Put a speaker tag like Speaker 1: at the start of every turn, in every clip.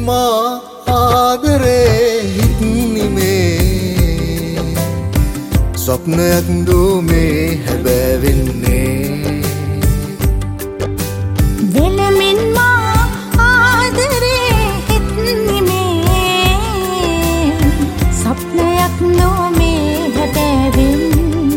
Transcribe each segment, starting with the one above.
Speaker 1: මා ආදරේ හිත්නිමේ ස්වප්නයක් දෝමේ හැබෑවෙන්නේ
Speaker 2: වෙලමින් මා ආදරේ හිත්නිමේ ස්වප්නයක් නොමේ හැබෑවෙන්නේ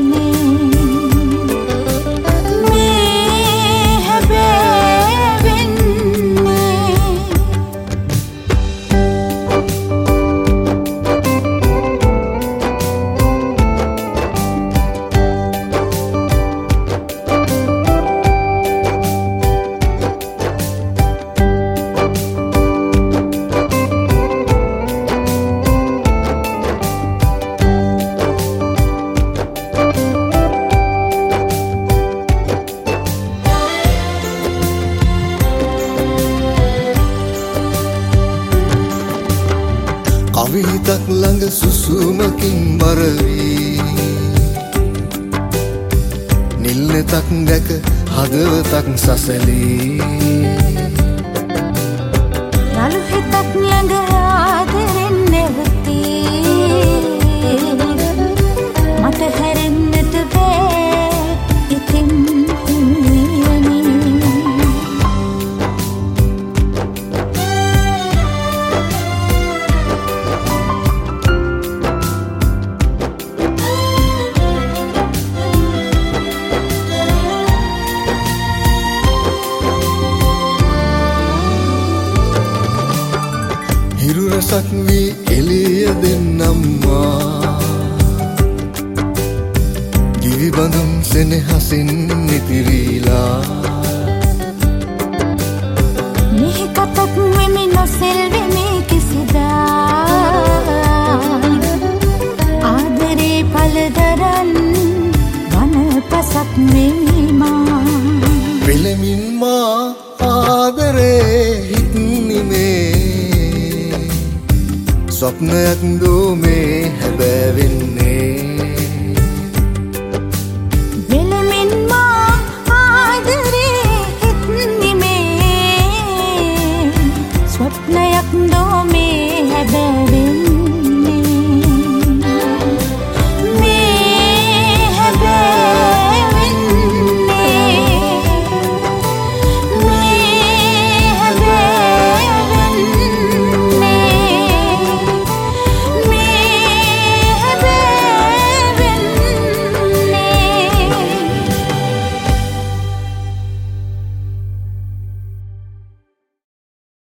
Speaker 1: කවිතක් ළඟ සුසුමකින් බරවී නිල්නතක් දැක හදවතක් සසලී
Speaker 2: රළු හිතක් ළඟ ආදරෙන් නැවතී මට හැරෙන්නට බෑ ඉතින්
Speaker 1: හිරු රසක් වී එළිය දෙන්නම්මා දිවි බඳුන් සෙනෙහසින් නිතිරීලා
Speaker 2: මිහි කතක් වෙමි නොසෙල්වෙමි කිසිදා ආදරේ පළදරන් වන පසක් වෙමි මා
Speaker 1: වෙලමින් මා ආදරේ හිත්නිමේ ස්වප්නයක් දෝමේ හැබෑවෙන්නේ